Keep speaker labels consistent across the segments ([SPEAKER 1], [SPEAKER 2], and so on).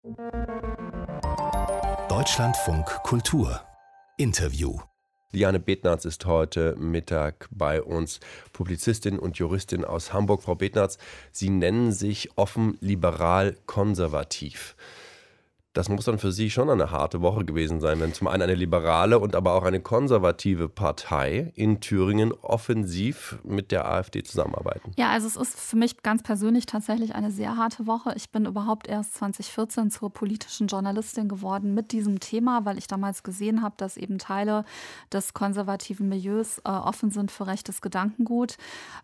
[SPEAKER 1] Deutschlandfunk Kultur Interview.
[SPEAKER 2] Liane Betnarz ist heute Mittag bei uns, Publizistin und Juristin aus Hamburg. Frau Betnarz, Sie nennen sich offen liberal-konservativ. Das muss dann für Sie schon eine harte Woche gewesen sein, wenn zum einen eine liberale und aber auch eine konservative Partei in Thüringen offensiv mit der AfD zusammenarbeiten.
[SPEAKER 3] Ja, also es ist für mich ganz persönlich tatsächlich eine sehr harte Woche. Ich bin überhaupt erst 2014 zur politischen Journalistin geworden mit diesem Thema, weil ich damals gesehen habe, dass eben Teile des konservativen Milieus offen sind für rechtes Gedankengut.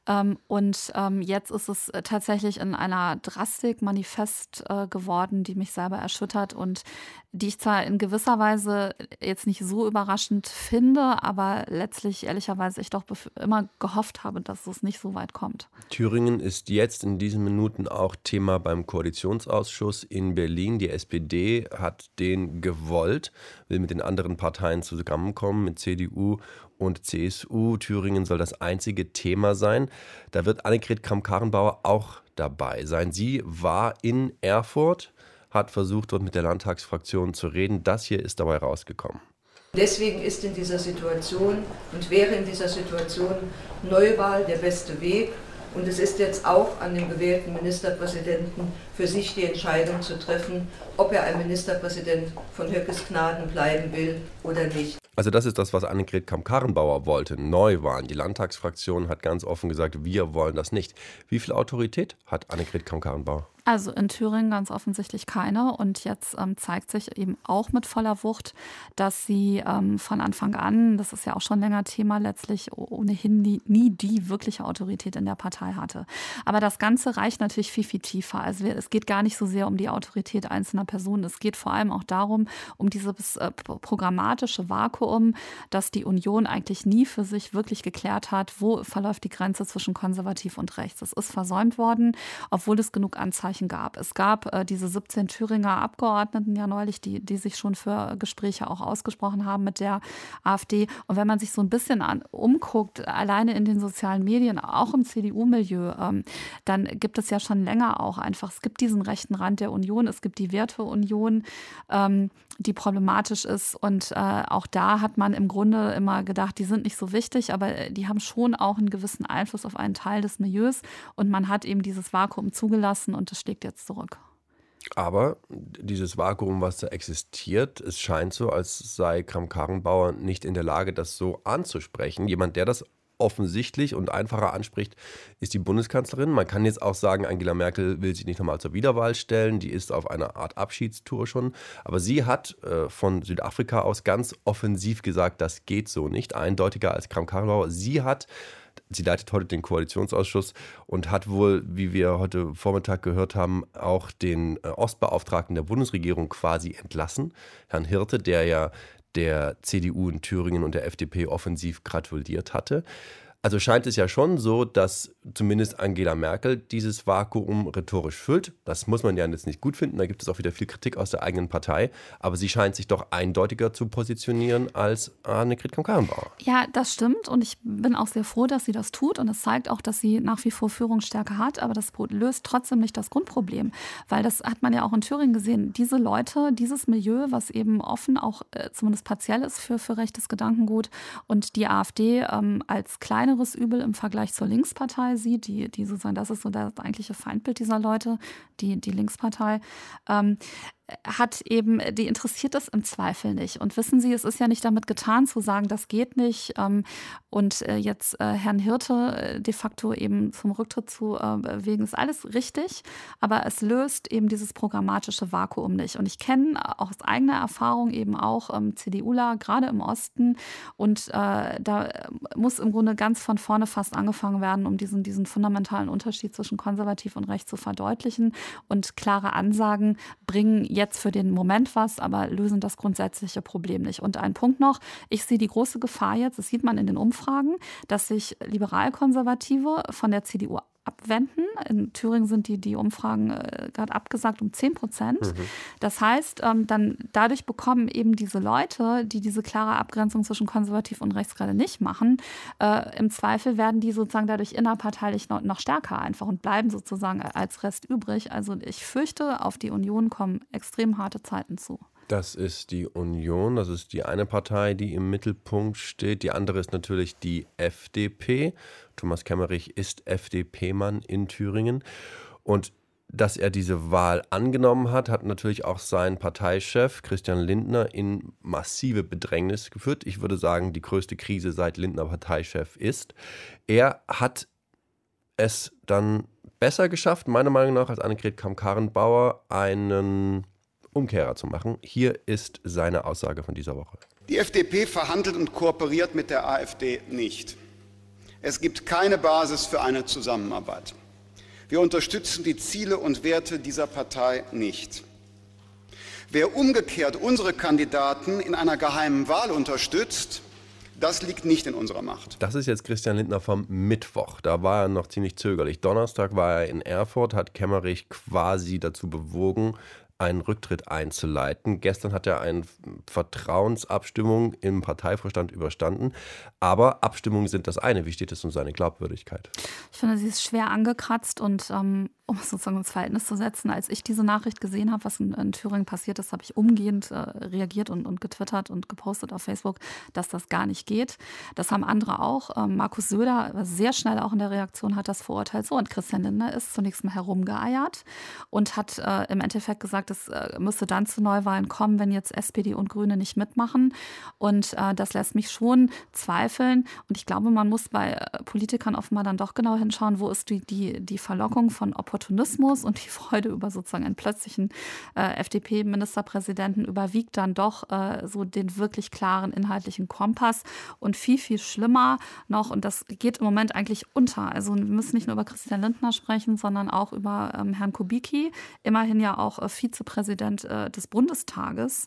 [SPEAKER 3] Jetzt ist es tatsächlich in einer Drastik manifest geworden, die mich selber erschüttert und die ich zwar in gewisser Weise jetzt nicht so überraschend finde, aber letztlich ehrlicherweise ich doch immer gehofft habe, dass es nicht so weit kommt.
[SPEAKER 2] Thüringen ist jetzt in diesen Minuten auch Thema beim Koalitionsausschuss in Berlin. Die SPD hat den gewollt, will mit den anderen Parteien zusammenkommen, mit CDU und CSU. Thüringen soll das einzige Thema sein. Da wird Annegret Kramp-Karrenbauer auch dabei sein. Sie war in Erfurt, hat versucht, dort mit der Landtagsfraktion zu reden. Das hier ist dabei rausgekommen.
[SPEAKER 4] Deswegen ist in dieser Situation und wäre in dieser Situation Neuwahl der beste Weg. Und es ist jetzt auch an dem gewählten Ministerpräsidenten für sich die Entscheidung zu treffen, ob er ein Ministerpräsident von Höckes Gnaden bleiben will oder nicht.
[SPEAKER 2] Also das ist das, was Annegret Kramp-Karrenbauer wollte, Neuwahlen. Die Landtagsfraktion hat ganz offen gesagt, wir wollen das nicht. Wie viel Autorität hat Annegret Kramp-Karrenbauer?
[SPEAKER 3] Also in Thüringen ganz offensichtlich keine. Und jetzt zeigt sich eben auch mit voller Wucht, dass sie von Anfang an, das ist ja auch schon länger Thema, letztlich ohnehin nie die wirkliche Autorität in der Partei hatte. Aber das Ganze reicht natürlich viel, viel tiefer. Also es geht gar nicht so sehr um die Autorität einzelner Personen. Es geht vor allem auch darum, um dieses programmatische Vakuum, das die Union eigentlich nie für sich wirklich geklärt hat. Wo verläuft die Grenze zwischen konservativ und rechts? Das ist versäumt worden, obwohl es genug Anzeichen gab. Es gab diese 17 Thüringer Abgeordneten ja neulich, die sich schon für Gespräche auch ausgesprochen haben mit der AfD. Und wenn man sich so ein bisschen umguckt, alleine in den sozialen Medien, auch im CDU-Milieu, dann gibt es ja schon länger auch einfach, es gibt diesen rechten Rand der Union, es gibt die Werteunion, die problematisch ist. Und auch da hat man im Grunde immer gedacht, die sind nicht so wichtig, aber die haben schon auch einen gewissen Einfluss auf einen Teil des Milieus. Und man hat eben dieses Vakuum zugelassen und das schlägt jetzt zurück.
[SPEAKER 2] Aber dieses Vakuum, was da existiert, es scheint so, als sei Kramp-Karrenbauer nicht in der Lage, das so anzusprechen. Jemand, der das offensichtlich und einfacher anspricht, ist die Bundeskanzlerin. Man kann jetzt auch sagen, Angela Merkel will sich nicht nochmal zur Wiederwahl stellen. Die ist auf einer Art Abschiedstour schon. Aber sie hat von Südafrika aus ganz offensiv gesagt, das geht so nicht. Eindeutiger als Kramp-Karrenbauer. Sie leitet heute den Koalitionsausschuss und hat wohl, wie wir heute Vormittag gehört haben, auch den Ostbeauftragten der Bundesregierung quasi entlassen. Herrn Hirte, der ja der CDU in Thüringen und der FDP offensiv gratuliert hatte. Also scheint es ja schon so, dass zumindest Angela Merkel dieses Vakuum rhetorisch füllt. Das muss man ja jetzt nicht gut finden, da gibt es auch wieder viel Kritik aus der eigenen Partei. Aber sie scheint sich doch eindeutiger zu positionieren als Annegret Kramp-Karrenbauer.
[SPEAKER 3] Ja, das stimmt und ich bin auch sehr froh, dass sie das tut. Und es zeigt auch, dass sie nach wie vor Führungsstärke hat. Aber das löst trotzdem nicht das Grundproblem. Weil das hat man ja auch in Thüringen gesehen. Diese Leute, dieses Milieu, was eben offen auch zumindest partiell ist für rechtes Gedankengut und die AfD als kleineres Übel im Vergleich zur Linkspartei sieht, die sozusagen, das ist so das eigentliche Feindbild dieser Leute, die Linkspartei, die interessiert das im Zweifel nicht. Und wissen Sie, es ist ja nicht damit getan zu sagen, das geht nicht und jetzt Herrn Hirte de facto eben zum Rücktritt zu bewegen, ist alles richtig, aber es löst eben dieses programmatische Vakuum nicht. Und ich kenne aus eigener Erfahrung eben auch CDUler, gerade im Osten und da muss im Grunde ganz von vorne fast angefangen werden, um diesen fundamentalen Unterschied zwischen konservativ und rechts zu verdeutlichen und klare Ansagen bringen jetzt für den Moment was, aber lösen das grundsätzliche Problem nicht. Und ein Punkt noch, ich sehe die große Gefahr jetzt, das sieht man in den Umfragen, dass sich Liberalkonservative von der CDU abwenden. In Thüringen sind die Umfragen gerade abgesagt um 10%. Das heißt, dann dadurch bekommen eben diese Leute, die diese klare Abgrenzung zwischen konservativ und rechts gerade nicht machen, im Zweifel werden die sozusagen dadurch innerparteilich noch stärker einfach und bleiben sozusagen als Rest übrig. Also ich fürchte, auf die Union kommen extrem harte Zeiten zu.
[SPEAKER 2] Das ist die Union, das ist die eine Partei, die im Mittelpunkt steht. Die andere ist natürlich die FDP. Thomas Kemmerich ist FDP-Mann in Thüringen. Und dass er diese Wahl angenommen hat, hat natürlich auch sein Parteichef Christian Lindner in massive Bedrängnis geführt. Ich würde sagen, die größte Krise seit Lindner Parteichef ist. Er hat es dann besser geschafft, meiner Meinung nach, als Annegret Kramp-Karrenbauer einen Umkehrer zu machen. Hier ist seine Aussage von dieser Woche.
[SPEAKER 5] Die FDP verhandelt und kooperiert mit der AfD nicht. Es gibt keine Basis für eine Zusammenarbeit. Wir unterstützen die Ziele und Werte dieser Partei nicht. Wer umgekehrt unsere Kandidaten in einer geheimen Wahl unterstützt, das liegt nicht in unserer Macht.
[SPEAKER 2] Das ist jetzt Christian Lindner vom Mittwoch. Da war er noch ziemlich zögerlich. Donnerstag war er in Erfurt, hat Kemmerich quasi dazu bewogen, einen Rücktritt einzuleiten. Gestern hat er eine Vertrauensabstimmung im Parteivorstand überstanden. Aber Abstimmungen sind das eine. Wie steht es um seine Glaubwürdigkeit?
[SPEAKER 3] Ich finde, sie ist schwer angekratzt und um es sozusagen ins Verhältnis zu setzen, als ich diese Nachricht gesehen habe, was in Thüringen passiert ist, habe ich umgehend reagiert und getwittert und gepostet auf Facebook, dass das gar nicht geht. Das haben andere auch. Markus Söder sehr schnell auch in der Reaktion hat das verurteilt. So, und Christian Lindner ist zunächst mal herumgeeiert und hat im Endeffekt gesagt, es müsste dann zu Neuwahlen kommen, wenn jetzt SPD und Grüne nicht mitmachen. Und das lässt mich schon zweifeln. Und ich glaube, man muss bei Politikern offenbar dann doch genau hinschauen, wo ist die Verlockung von Opportunismus und die Freude über sozusagen einen plötzlichen FDP-Ministerpräsidenten überwiegt dann doch so den wirklich klaren inhaltlichen Kompass. Und viel, viel schlimmer noch, und das geht im Moment eigentlich unter. Also wir müssen nicht nur über Christian Lindner sprechen, sondern auch über Herrn Kubicki, immerhin ja auch Vizepräsident des Bundestages.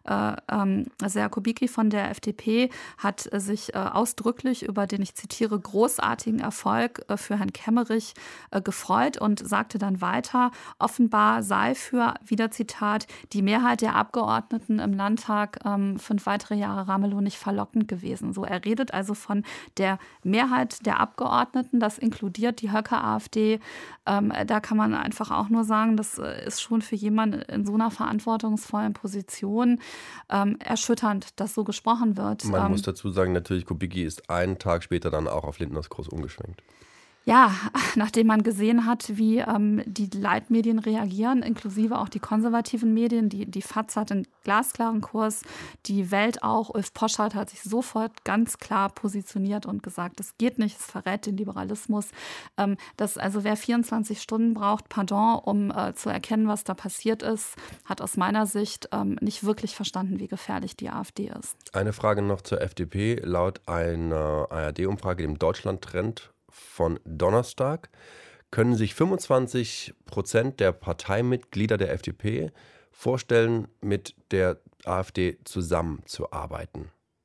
[SPEAKER 3] Also Herr Kubicki von der FDP hat sich ausdrücklich über den, ich zitiere, großartigen Erfolg für Herrn Kemmerich gefreut und sagte dann weiter, offenbar sei für, wieder Zitat, die Mehrheit der Abgeordneten im Landtag 5 weitere Jahre Ramelow nicht verlockend gewesen. So, er redet also von der Mehrheit der Abgeordneten, das inkludiert die Höcke-AfD. Da kann man einfach auch nur sagen, das ist schon für jemanden in so einer verantwortungsvollen Position erschütternd, dass so gesprochen wird.
[SPEAKER 2] Man muss dazu sagen, natürlich, Kubicki ist einen Tag später dann auch auf Lindners Kurs umgeschwenkt.
[SPEAKER 3] Ja, nachdem man gesehen hat, wie die Leitmedien reagieren, inklusive auch die konservativen Medien, die FAZ hat einen glasklaren Kurs, die Welt auch, Ulf Poschardt hat sich sofort ganz klar positioniert und gesagt, das geht nicht, es verrät den Liberalismus. Dass also wer 24 Stunden braucht, um zu erkennen, was da passiert ist, hat aus meiner Sicht nicht wirklich verstanden, wie gefährlich die AfD ist.
[SPEAKER 2] Eine Frage noch zur FDP. Laut einer ARD-Umfrage, dem Deutschland-Trend von Donnerstag, können sich 25% der Parteimitglieder der FDP vorstellen, mit der AfD zusammenzuarbeiten.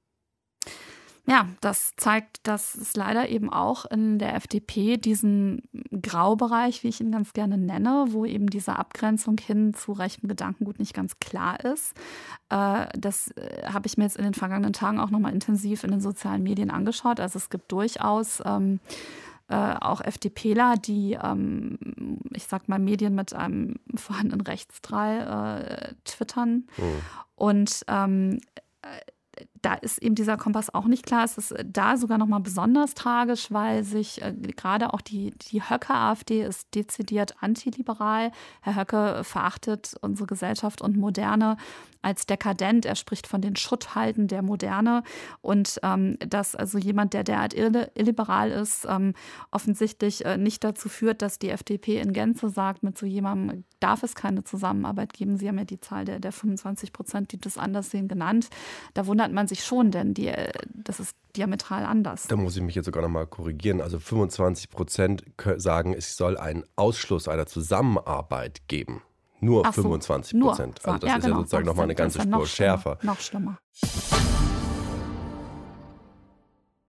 [SPEAKER 3] Ja, das zeigt, dass es leider eben auch in der FDP diesen Graubereich, wie ich ihn ganz gerne nenne, wo eben diese Abgrenzung hin zu rechtem Gedankengut nicht ganz klar ist. Das habe ich mir jetzt in den vergangenen Tagen auch nochmal intensiv in den sozialen Medien angeschaut. Also es gibt durchaus auch FDPler, die, ich sag mal, Medien mit einem vorhandenen Rechtsdrall twittern. Und da ist eben dieser Kompass auch nicht klar. Es ist da sogar noch mal besonders tragisch, weil sich gerade auch die Höcke-AfD ist dezidiert antiliberal. Herr Höcke verachtet unsere Gesellschaft und Moderne als dekadent. Er spricht von den Schutthalten der Moderne. Und dass also jemand, der derart illiberal ist, offensichtlich nicht dazu führt, dass die FDP in Gänze sagt, mit so jemandem darf es keine Zusammenarbeit geben. Sie haben ja die Zahl der 25%, die das anders sehen, genannt. Da wundert man sich schon, denn das ist diametral anders.
[SPEAKER 2] Da muss ich mich jetzt sogar noch mal korrigieren. Also 25% sagen, es soll einen Ausschluss einer Zusammenarbeit geben. Nur 25%. Also das ist ja sozusagen noch mal eine ganze Spur schärfer.
[SPEAKER 3] Noch schlimmer.